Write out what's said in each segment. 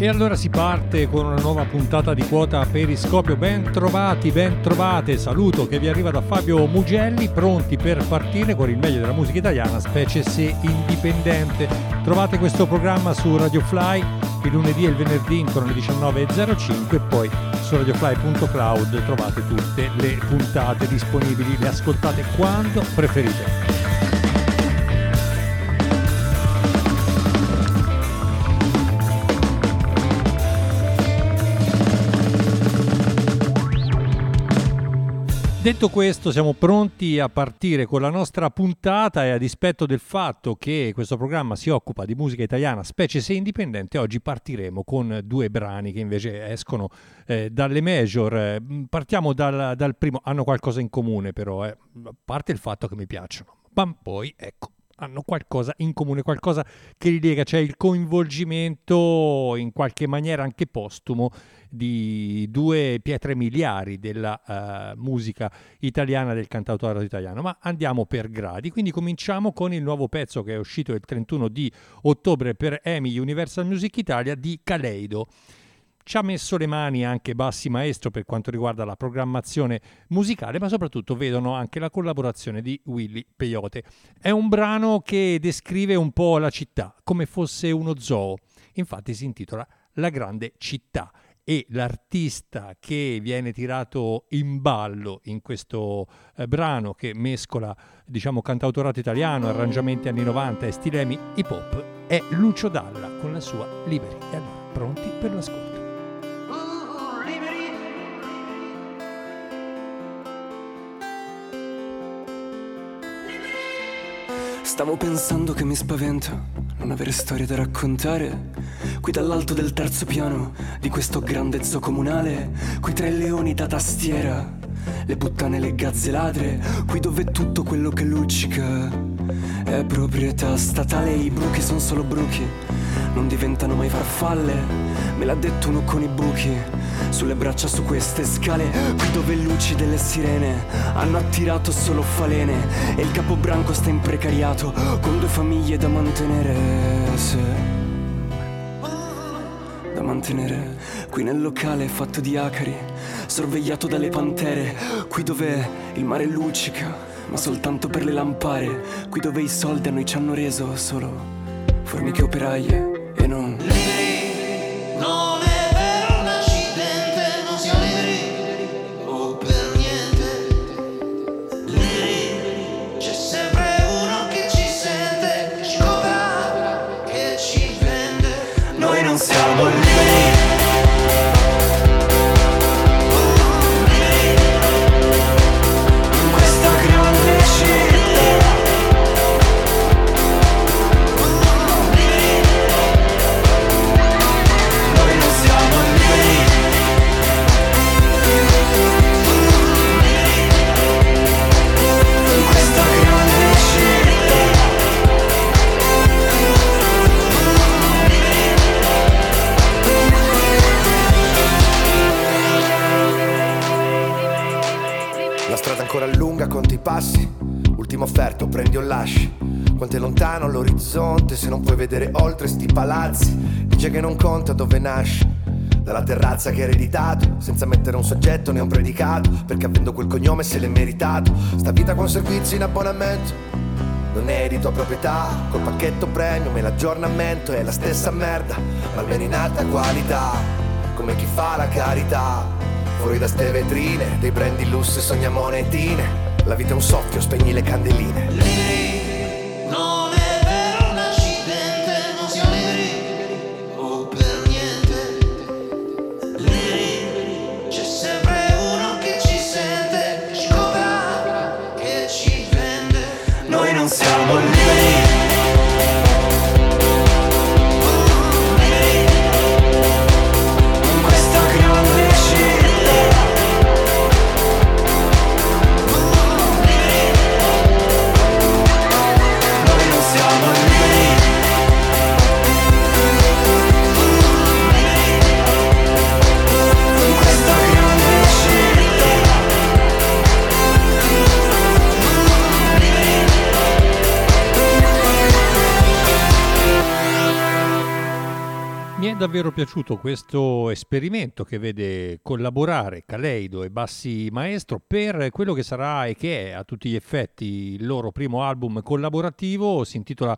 E allora si parte con una nuova puntata di Quota Periscopio. Ben trovati, ben trovate. Saluto che vi arriva da Fabio Mugelli, pronti per partire con il meglio della musica italiana, specie se indipendente. Trovate questo programma su Radio Fly il lunedì e il venerdì intorno alle 19.05 e poi su radiofly.cloud trovate tutte le puntate disponibili, le ascoltate quando preferite. Detto questo, siamo pronti a partire con la nostra puntata e a dispetto del fatto che questo programma si occupa di musica italiana, specie se indipendente, oggi partiremo con due brani che invece escono dalle major. Partiamo dal primo, hanno qualcosa in comune però, a parte il fatto che mi piacciono, ma poi ecco, hanno qualcosa in comune, qualcosa che li lega, cioè il coinvolgimento in qualche maniera anche postumo di due pietre miliari della musica italiana, del cantautorato italiano. Ma andiamo per gradi, quindi cominciamo con il nuovo pezzo che è uscito il 31 di ottobre per EMI Universal Music Italia di Kaleido. Ci ha messo le mani anche Bassi Maestro per quanto riguarda la programmazione musicale, ma soprattutto vedono anche la collaborazione di Willy Peyote. È un brano che descrive un po' la città, come fosse uno zoo. Infatti si intitola La Grande Città e l'artista che viene tirato in ballo in questo brano, che mescola, diciamo, cantautorato italiano, arrangiamenti anni 90 e stilemi hip hop, è Lucio Dalla con la sua Liberi. E allora, pronti per l'ascolto. Stavo pensando che mi spaventa non avere storie da raccontare. Qui dall'alto del terzo piano di questo grande zoo comunale, qui tra i leoni da tastiera, le puttane e le gazze ladre, qui dove tutto quello che luccica è proprietà statale. I bruchi son solo bruchi, non diventano mai farfalle. Me l'ha detto uno con i buchi sulle braccia su queste scale, qui dove luci delle sirene hanno attirato solo falene e il capobranco sta in precariato con due famiglie da mantenere, sì, da mantenere. Qui nel locale fatto di acari, sorvegliato dalle pantere, qui dove il mare luccica ma soltanto per le lampare, qui dove i soldi a noi ci hanno reso solo formiche operaie e non non è vero un accidente, non siamo liberi, o per niente. Liberi, c'è sempre uno che ci sente, che ci copra, che ci vende. Noi non siamo liberi. In questa grande città. La strada ancora lunga, conti i passi. Ultimo offerto, prendi o lasci. Quanto è lontano l'orizzonte se non puoi vedere oltre sti palazzi. Dice che non conta dove nasci, dalla terrazza che hai ereditato, senza mettere un soggetto né un predicato, perché avendo quel cognome se l'è meritato. Sta vita con servizi in abbonamento non è di tua proprietà, col pacchetto premium e l'aggiornamento è la stessa merda, ma almeno in alta qualità, come chi fa la carità. Fuori da ste vetrine, dei brand di lusso e sogna monetine. La vita è un soffio, spegni le candeline. Liberi, non è vero un accidente, non siamo liberi, o per niente. Liberi, c'è sempre uno che ci sente, che ci copra, che ci vende. Noi non siamo liberi. In questa grande città. Mi è davvero piaciuto questo esperimento che vede collaborare Kaleido e Bassi Maestro per quello che sarà e che è a tutti gli effetti il loro primo album collaborativo. Si intitola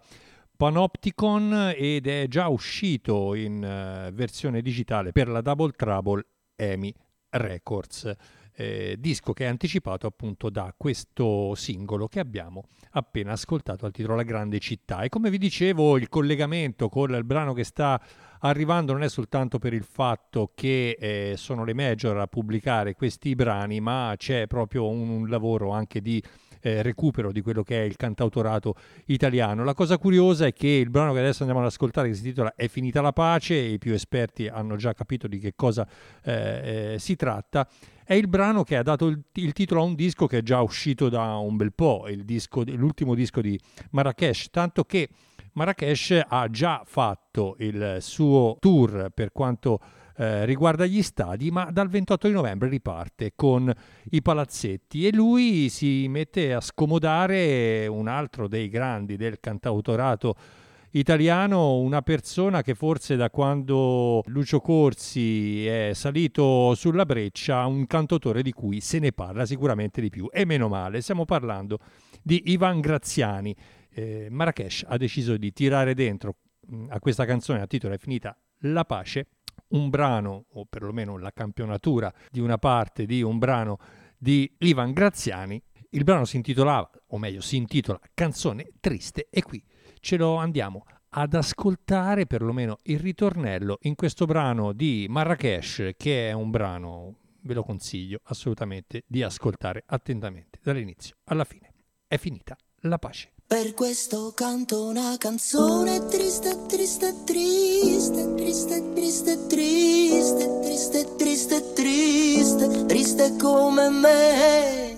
Panopticon ed è già uscito in versione digitale per la Double Trouble EMI Records. Disco che è anticipato appunto da questo singolo che abbiamo appena ascoltato al titolo La Grande Città. E come vi dicevo, il collegamento con il brano che sta arrivando non è soltanto per il fatto che sono le major a pubblicare questi brani, ma c'è proprio un lavoro anche di recupero di quello che è il cantautorato italiano. La cosa curiosa è che il brano che adesso andiamo ad ascoltare, che si intitola È finita la pace, e i più esperti hanno già capito di che cosa si tratta, è il brano che ha dato il titolo a un disco che è già uscito da un bel po', l'ultimo disco di Marrakesh, tanto che Marrakesh ha già fatto il suo tour per quanto riguarda gli stadi, ma dal 28 di novembre riparte con i palazzetti e lui si mette a scomodare un altro dei grandi del cantautorato italiano, una persona che forse da quando Lucio Corsi è salito sulla breccia, un cantautore di cui se ne parla sicuramente di più, e meno male. Stiamo parlando di Ivan Graziani. Marrakesh ha deciso di tirare dentro a questa canzone a titolo È finita la pace un brano, o perlomeno la campionatura di una parte di un brano di Ivan Graziani. Il brano si intitolava, o meglio si intitola Canzone Triste, e qui ce lo andiamo ad ascoltare, perlomeno il ritornello, in questo brano di Marrakesh, che è un brano, ve lo consiglio assolutamente di ascoltare attentamente dall'inizio alla fine. È finita la pace. Per questo canto una canzone triste, triste, triste, triste, triste, triste, triste, triste, triste, triste come me.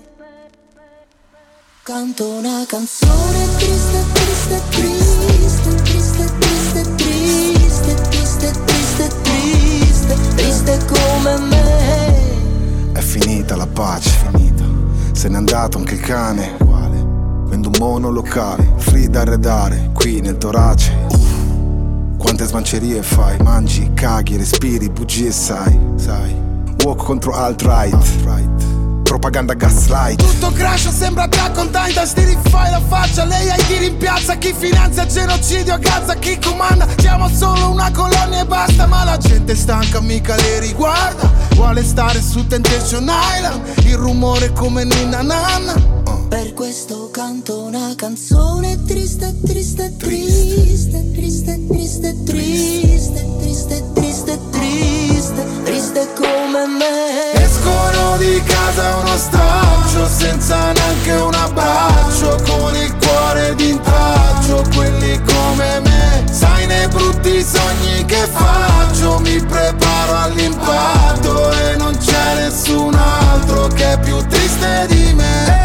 Canto una canzone triste, triste, triste, triste, triste, triste, triste, triste, triste, triste come me. È finita la pace, finita. Se n'è andato anche il cane. Vendo un monolocale, free da arredare, qui nel torace. Quante smancerie fai? Mangi, caghi, respiri, bugie sai. Walk contro alt-right. Propaganda gaslight. Tutto crash, sembra Attack on Titan. Sti rifai la faccia, lei ai tiri in piazza. Chi finanzia il genocidio a Gaza, chi comanda. Siamo solo una colonia e basta. Ma la gente stanca mica le riguarda. Vuole stare su Temptation Island. Il rumore come Ninna Nanna. Per questo canto una canzone triste, triste, triste, triste, triste, triste, triste, triste, triste, triste come me. Escono di casa uno straccio, senza neanche un abbraccio, con il cuore d'intraccio, quelli come me. Sai nei brutti sogni che faccio, mi preparo all'impatto e non c'è nessun altro che è più triste di me.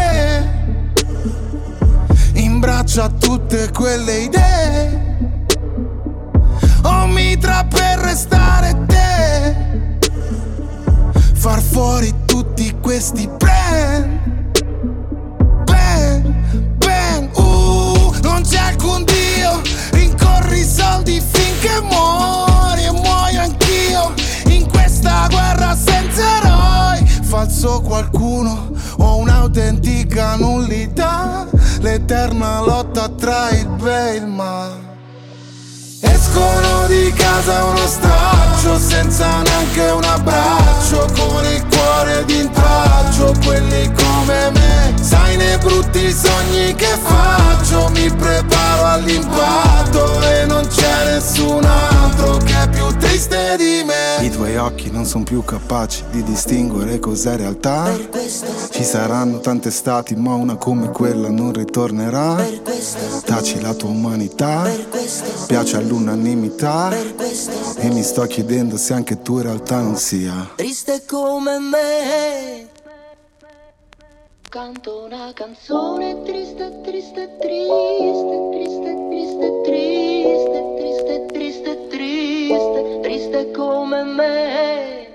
Imbraccia tutte quelle idee, ho mitra per restare te, far fuori tutti questi plan, non c'è alcun Dio, rincorri i soldi finché muori e muoio anch'io, in questa guerra senza eroi, falso qualcuno o un'autentica nullità, l'eterna lotta tra il bene e il male. Escono di casa uno straccio, senza neanche un abbraccio, con il cuore d'intraccio, quelli come me. Sai nei brutti sogni che faccio, mi preparo all'impatto e non c'è nessun altro che è più triste di me. I tuoi occhi non sono più capaci di distinguere cos'è realtà. Per questo Ci saranno tante estati, ma una come quella non ritornerà. per questo Taci la tua umanità, per questo piace all'unanimità, per questo e mi sto chiedendo se anche tu in realtà non sia. triste come me. Canto una canzone triste, triste, triste, triste, triste, triste, triste, triste, triste, triste come me.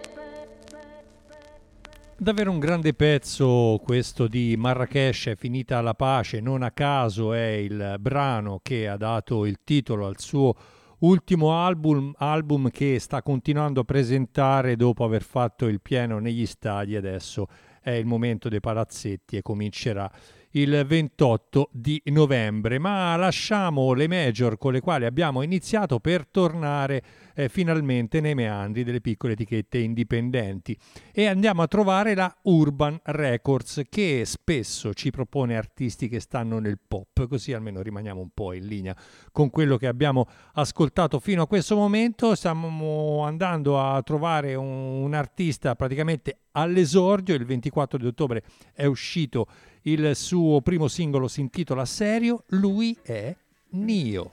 Davvero un grande pezzo questo di Marrakesh, È finita la pace, non a caso è il brano che ha dato il titolo al suo ultimo album che sta continuando a presentare dopo aver fatto il pieno negli stadi. Adesso è il momento dei palazzetti e comincerà il 28 di novembre, ma lasciamo le major con le quali abbiamo iniziato per tornare finalmente nei meandri delle piccole etichette indipendenti e andiamo a trovare la Urban Records, che spesso ci propone artisti che stanno nel pop, così almeno rimaniamo un po' in linea con quello che abbiamo ascoltato fino a questo momento. Stiamo andando a trovare un artista praticamente all'esordio. Il 24 di ottobre è uscito il suo primo singolo, si intitola Serio. Lui è Nio.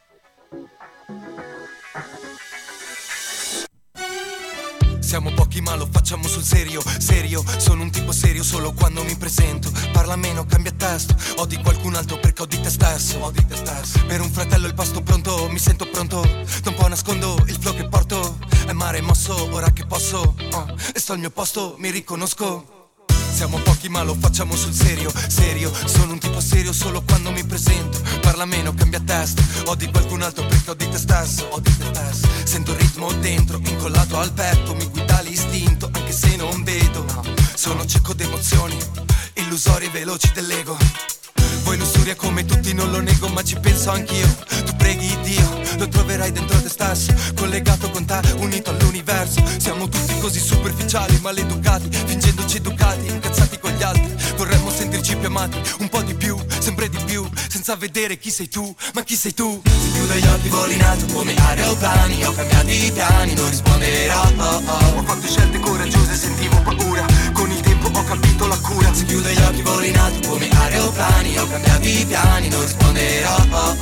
Siamo pochi ma lo facciamo sul serio, serio, sono un tipo serio solo quando mi presento. Parla meno, cambia testo, odi qualcun altro perché odi te stesso. Per un fratello il pasto pronto, mi sento pronto. Da un po' nascondo il flow che porto, è mare mosso, ora che posso, e sto al mio posto, mi riconosco. Siamo pochi ma lo facciamo sul serio, serio, sono un tipo serio solo quando mi presento. Parla meno, cambia testo, odi qualcun altro perché odi te stesso, Sento il ritmo dentro, incollato al petto, mi guida l'istinto anche se non vedo. Sono cieco d'emozioni, illusori veloci dell'ego. Vuoi lussuria come tutti, non lo nego, ma ci penso anch'io. Tu preghi Dio, lo troverai dentro te stesso, collegato con te, unito all'universo. Siamo tutti così superficiali, maleducati, fingendoci educati, incazzati con gli altri. Vorremmo sentirci più amati, un po' di più, sempre di più, senza vedere chi sei tu, ma chi sei tu? Se chiudo gli occhi volo in alto come aeroplani, ho cambiato i piani, non risponderò. Ho fatto scelte coraggiose, sentivo paura, con il tempo ho capito la cura. Se chiudo gli occhi volo in alto come aeroplani, ho cambiato i piani, non risponderò.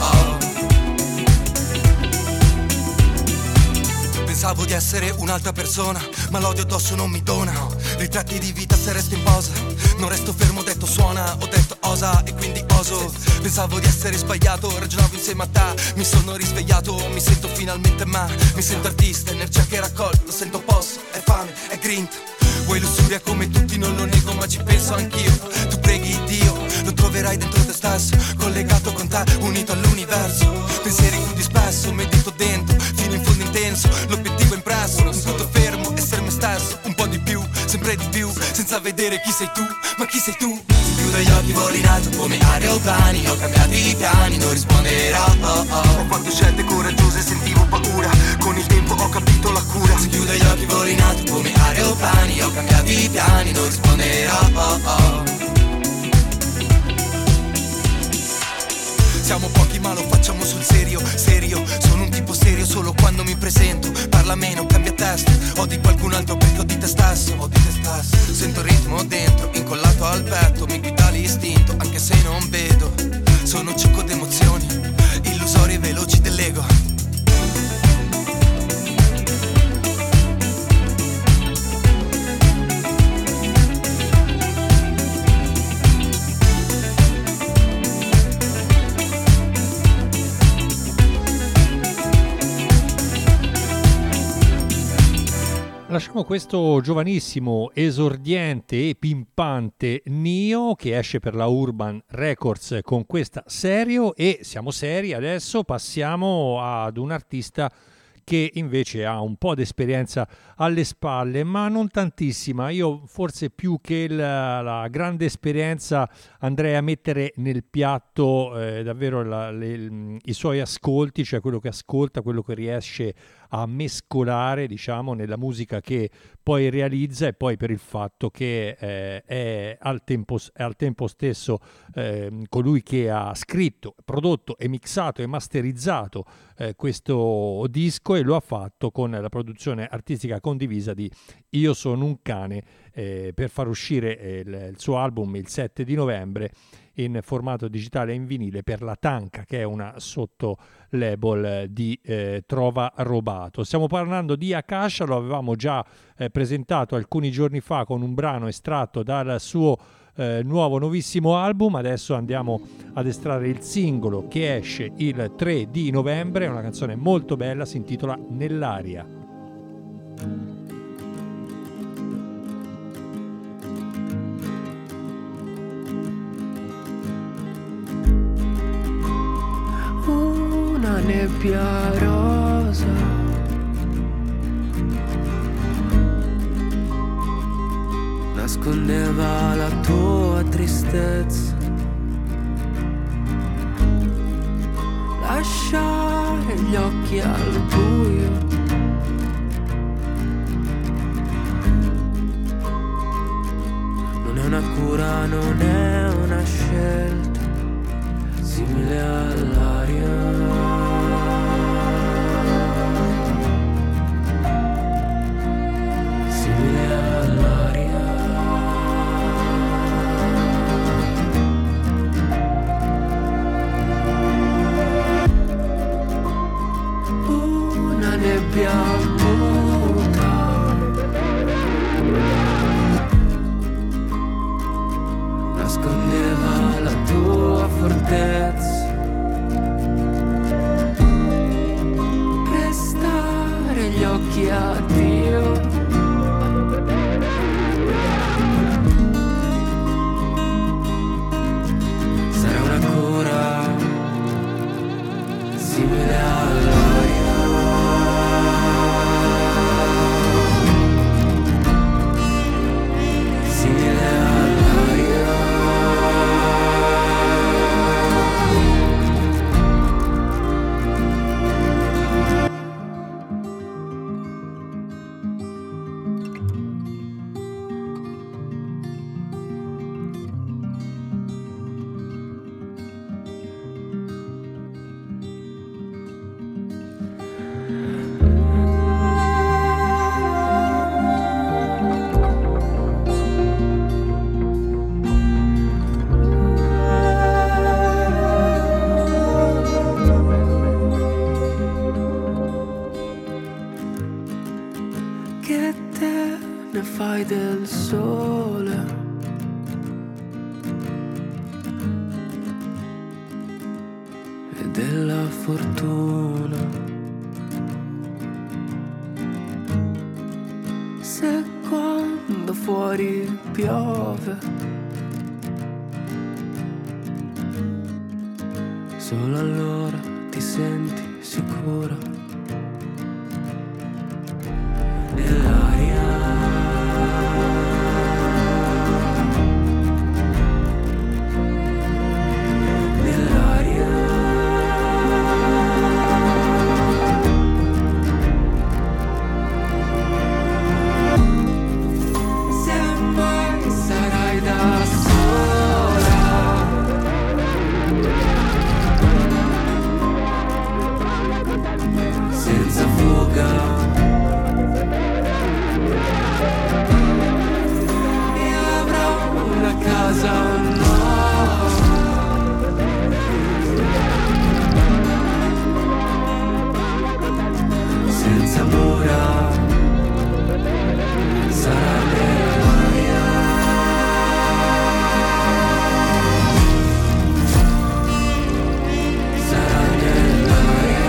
Pensavo di essere un'altra persona, ma l'odio addosso non mi dona. Ritratti di vita se resto in posa, non resto fermo, ho detto suona, ho detto osa e quindi oso. Pensavo di essere sbagliato, ragionavo insieme a te, mi sono risvegliato, mi sento finalmente mi sento artista, energia che raccolgo, sento posso, è fame, è grinta. Vuoi lussuria come tutti, non lo nego, ma ci penso anch'io. Tu preghi Dio, lo troverai dentro te stesso, collegato con te, unito all'universo. Pensieri crudi spesso, medito dentro, fino in fondo intenso, l'obiettivo è impresso. Un punto fermo, essere me stesso, un po' di più, sempre di più, senza vedere chi sei tu, ma chi sei tu? Se chiudo gli occhi volo in alto come aeroplani, ho cambiato i piani, non risponderò. Ho fatto scelte coraggiose, sentivo paura, con il tempo ho capito la cura. Se chiudo gli occhi volo in alto come aeroplani, ho cambiato i piani, non risponderò. Siamo pochi ma lo facciamo sul serio, serio, sono un tipo serio solo quando mi presento. Parla meno, cambia testo, odi qualcun altro perché odi te stesso, Sento il ritmo dentro, incollato al petto, mi guida l'istinto anche se non vedo. Sono cieco d'emozioni, illusori veloci dell'ego. Lasciamo questo giovanissimo, esordiente e pimpante Nio che esce per la Urban Records con questa Serio, e siamo seri adesso, passiamo ad un artista che invece ha un po' di esperienza alle spalle, ma non tantissima. Io forse più che la grande esperienza andrei a mettere nel piatto davvero i suoi ascolti, cioè quello che ascolta, quello che riesce a mescolare, diciamo, nella musica che poi realizza, e poi per il fatto che è al tempo stesso colui che ha scritto, prodotto e mixato e masterizzato questo disco, e lo ha fatto con la produzione artistica condivisa di Io sono un cane, per far uscire il suo album il 7 di novembre in formato digitale e in vinile per la Tanca, che è una sotto label di Trova Robato. Stiamo parlando di Akasha, lo avevamo già presentato alcuni giorni fa con un brano estratto dal suo nuovissimo album. Adesso andiamo ad estrarre il singolo che esce il 3 di novembre, è una canzone molto bella, si intitola Nell'aria. Una nebbia rossa nascondeva la tua tristezza. Lasciare gli occhi al buio, non è una cura, non è una scelta, simile all'aria. Nebbia muta nascondeva la tua fortezza. Prestare gli occhi a Dio, sarà una cura simile all'aria. Del sole e della fortuna, se quando fuori piove solo allora ti senti sicura nell'aria. Senza fuga e avrò una casa nuova, senza mura, sarà nell'aria. Sarà nell'aria.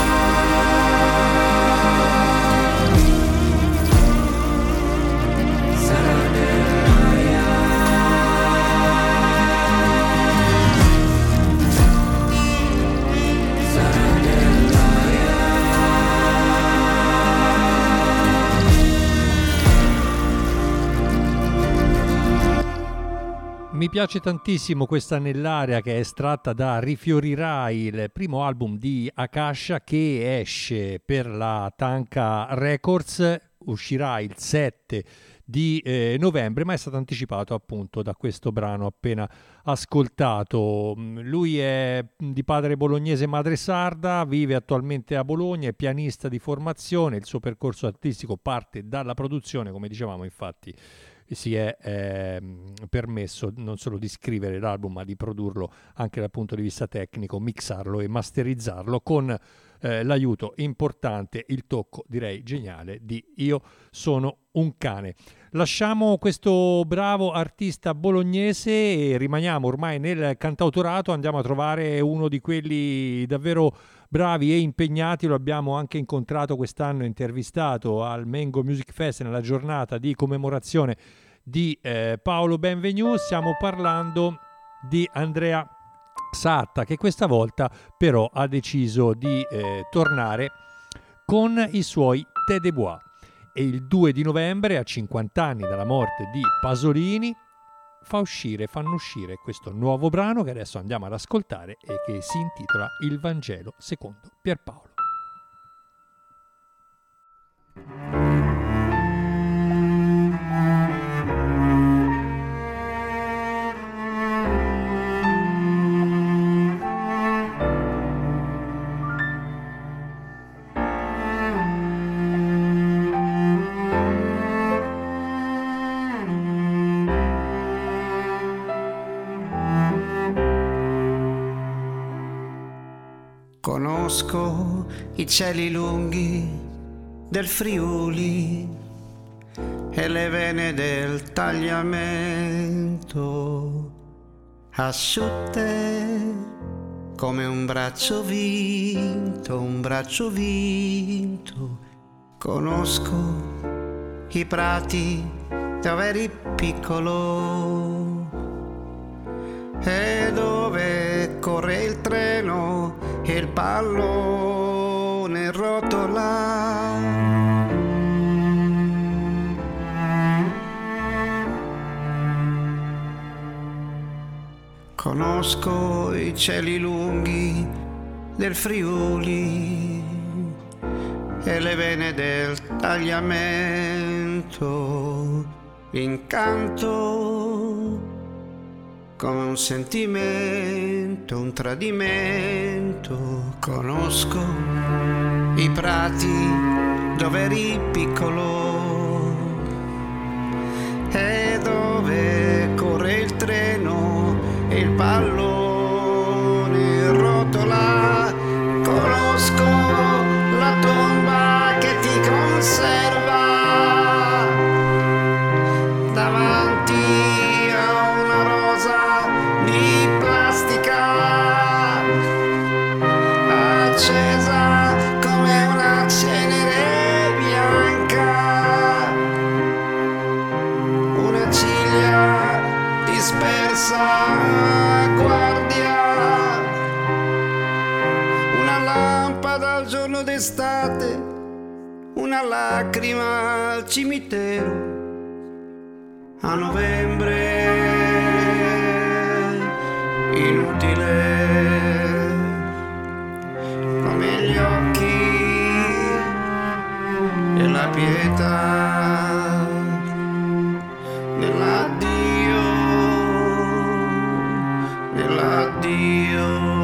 Mi piace tantissimo questa Nell'aria, che è estratta da Rifiorirai, il primo album di Akasha che esce per la Tanka Records, uscirà il 7 di novembre, ma è stato anticipato appunto da questo brano appena ascoltato. Lui è di padre bolognese e madre sarda, vive attualmente a Bologna, è pianista di formazione, il suo percorso artistico parte dalla produzione, come dicevamo infatti si è permesso non solo di scrivere l'album ma di produrlo anche dal punto di vista tecnico, mixarlo e masterizzarlo con l'aiuto importante, il tocco direi geniale di Io sono un cane. Lasciamo questo bravo artista bolognese e rimaniamo ormai nel cantautorato, andiamo a trovare uno di quelli davvero bravi e impegnati, lo abbiamo anche incontrato quest'anno, intervistato al Mango Music Fest nella giornata di commemorazione di Paolo Benvenu. Stiamo parlando di Andrea Satta, che questa volta però ha deciso di tornare con i suoi Thé de Bois. E il 2 di novembre, a 50 anni dalla morte di Pasolini, fanno uscire questo nuovo brano che adesso andiamo ad ascoltare e che si intitola Il Vangelo secondo Pierpaolo. Conosco i cieli lunghi del Friuli e le vene del tagliamento, asciutte come un braccio vinto, un braccio vinto. Conosco i prati dove eri piccolo e dove corre il treno e il pallone rotola. Conosco i cieli lunghi del Friuli e le vene del tagliamento, l'incanto come un sentimento, un tradimento. Conosco i prati dove eri piccolo e dove corre il treno e il pallone rotola. Conosco la tomba che ti conserva davanti a una rosa di plastica accesa come una cenere bianca, una ciglia dispersa guardia, una lampada al giorno d'estate, una lacrima al cimitero. A novembre inutile come gli occhi e la pietà nell'addio, nell'addio.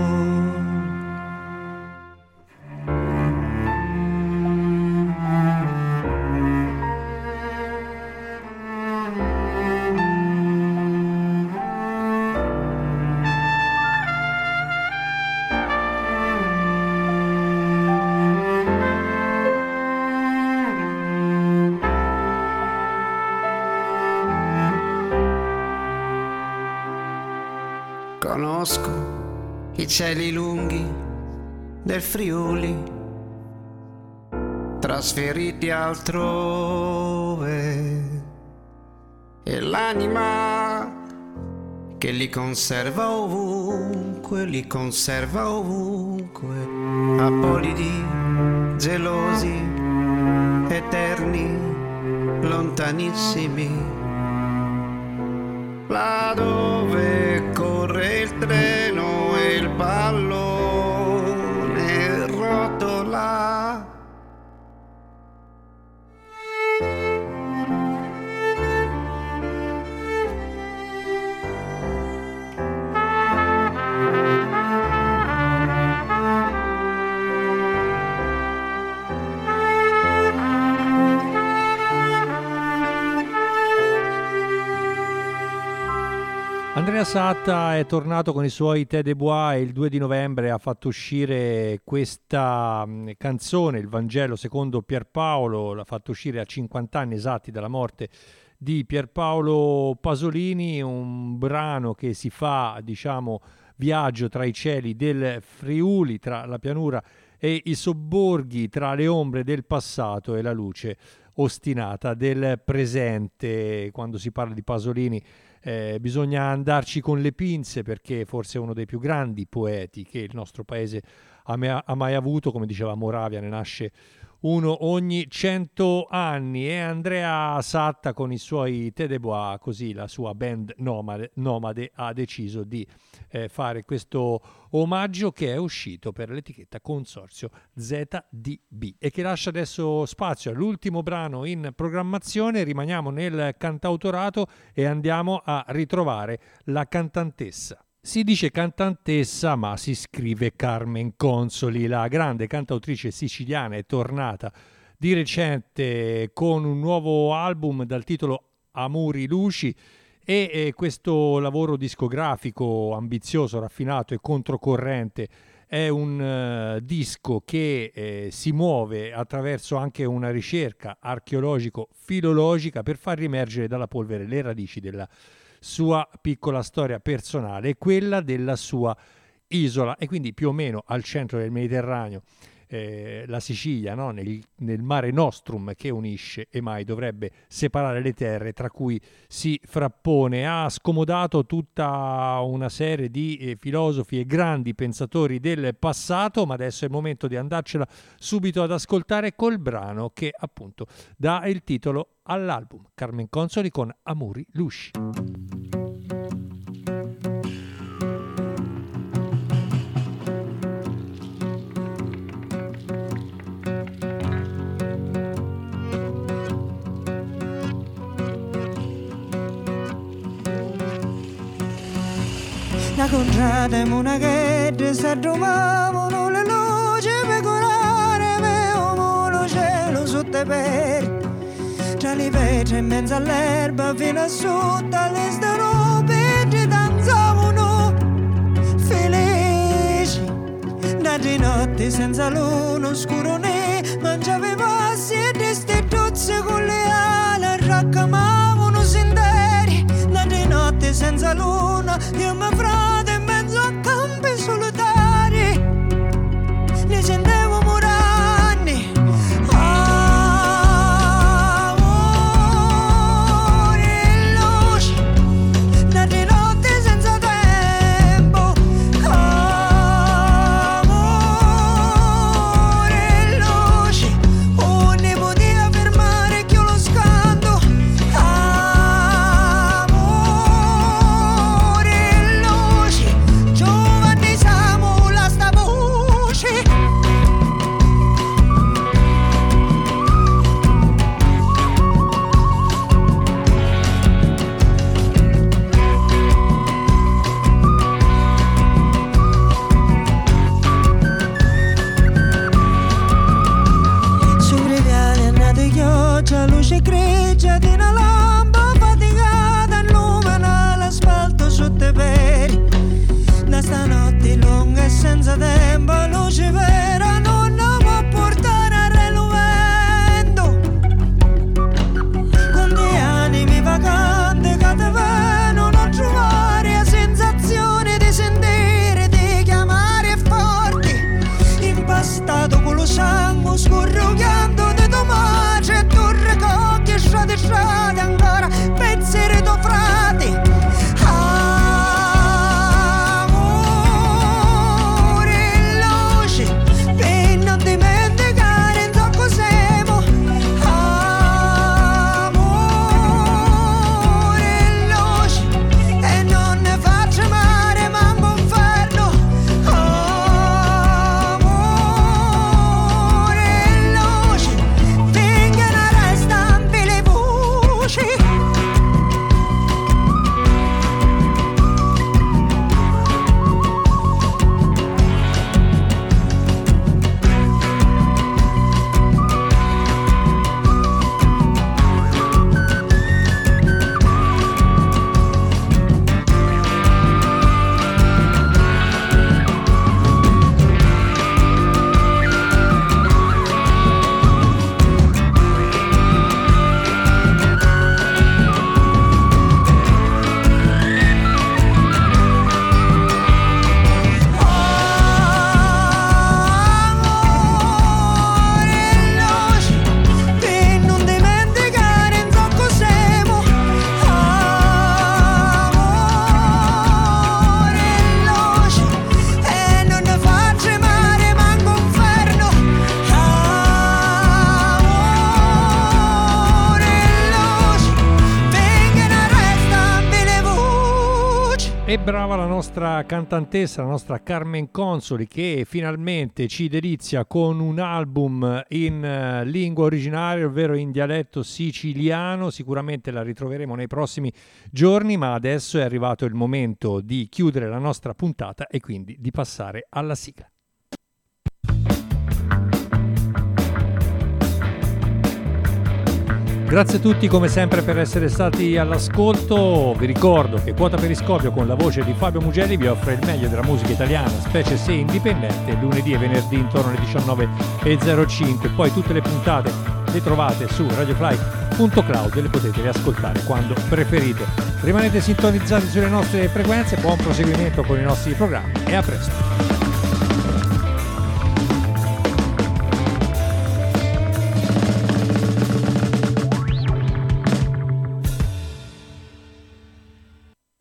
Conosco i cieli lunghi del Friuli, trasferiti altrove, e l'anima che li conserva ovunque, li conserva ovunque, apolidi, gelosi, eterni, lontanissimi, là dove corre il treno e il pallone rotola. Andrea Satta è tornato con i suoi Tè de Bois e il 2 di novembre ha fatto uscire questa canzone, Il Vangelo secondo Pierpaolo, l'ha fatto uscire a 50 anni esatti dalla morte di Pierpaolo Pasolini, un brano che si fa, diciamo, viaggio tra i cieli del Friuli, tra la pianura e i sobborghi, tra le ombre del passato e la luce ostinata del presente. Quando si parla di Pasolini bisogna andarci con le pinze, perché forse è uno dei più grandi poeti che il nostro paese ha mai avuto. Come diceva Moravia, ne nasce uno ogni 100 anni, e Andrea Satta con i suoi Te de Bois, così la sua band Nomade ha deciso di fare questo omaggio, che è uscito per l'etichetta Consorzio ZDB e che lascia adesso spazio all'ultimo brano in programmazione. Rimaniamo nel cantautorato e andiamo a ritrovare la cantantessa. Si dice cantantessa, ma si scrive Carmen Consoli. La grande cantautrice siciliana è tornata di recente con un nuovo album dal titolo Amori Luci, e questo lavoro discografico ambizioso, raffinato e controcorrente è un disco che si muove attraverso anche una ricerca archeologico-filologica per far riemergere dalla polvere le radici della sua piccola storia personale e quella della sua isola, e quindi più o meno al centro del Mediterraneo, la Sicilia, no? nel Mare Nostrum che unisce e mai dovrebbe separare le terre tra cui si frappone. Ha scomodato tutta una serie di filosofi e grandi pensatori del passato, ma adesso è il momento di andarcela subito ad ascoltare col brano che appunto dà il titolo all'album, Carmen Consoli con Amori Lusci. La contrada in una ghetta si addumavano le luci per curare, avevamo lo cielo sotto i peri, tra le pietre in mezzo all'erba fino a sotto alle starope ci danzavano felici. Da di notte senza luna oscuro ne mangiava i passi e queste tozze con le ali raccamavano sentieri. Da di notte senza luna io mi frate in mezzo a campi solitari, li sentevo muranni. Amore e luce, da di notte senza tempo. Amore e luce, ogni poteva fermare che io lo scanto. Amore e luce, giovani siamo la sta voce. Sopra i viali è nata chioggia, luce grigia di una lampa faticata illumina l'asfalto sotto i peri. Da stanotte lunga e senza tempo, luce vera non può portare a reluvendo. Con dei animi vacanti che te vengono a trovare la sensazione di sentire, di chiamare forti, impastato con lo sangue scorrugliando di tomate e tu ricocchi e strade ancora pensieri tuoi frati. Amore E brava la nostra cantantessa, la nostra Carmen Consoli, che finalmente ci delizia con un album in lingua originaria, ovvero in dialetto siciliano. Sicuramente la ritroveremo nei prossimi giorni, ma adesso è arrivato il momento di chiudere la nostra puntata e quindi di passare alla sigla. Grazie a tutti come sempre per essere stati all'ascolto. Vi ricordo che Quota Periscopio con la voce di Fabio Mugelli vi offre il meglio della musica italiana, specie se indipendente, lunedì e venerdì intorno alle 19:05. Poi tutte le puntate le trovate su radiofly.cloud e le potete riascoltare quando preferite. Rimanete sintonizzati sulle nostre frequenze, buon proseguimento con i nostri programmi e a presto.